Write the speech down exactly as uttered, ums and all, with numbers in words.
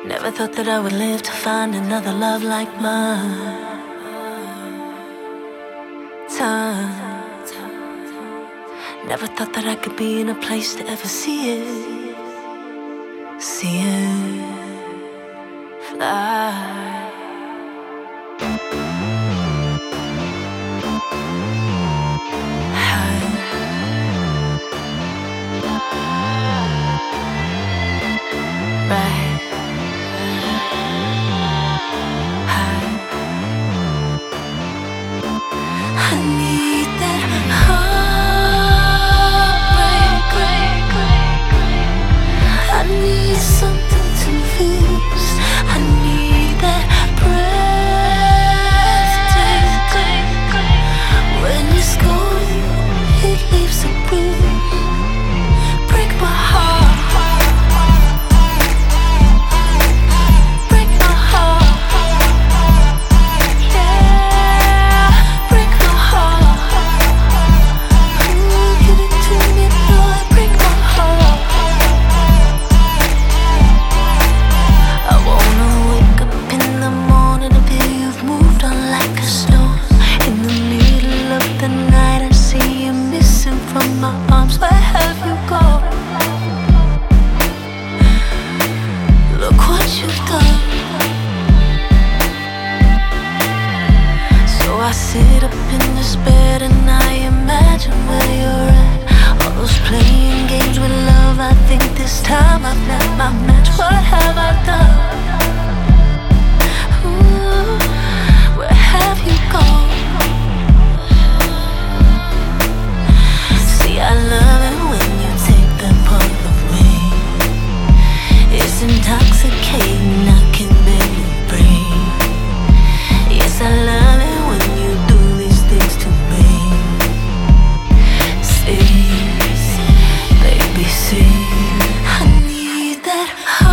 Never thought that I would live to find another love like mine. Time. Never thought that I could be in a place to ever see it. See it fly. Right. High. I need that heartbreak. I need something to lose. I need that breath. When it's gone, it leaves a bruise. Break my heart. I sit up in this bed and I imagine where you're at. All those playing games with love, I think this time I've met my match. What have I done? Ooh, where have you gone? See, I love it when you take that part of me. It's intoxicating, I can barely breathe. Yes, I love it. See, baby, see, I need that.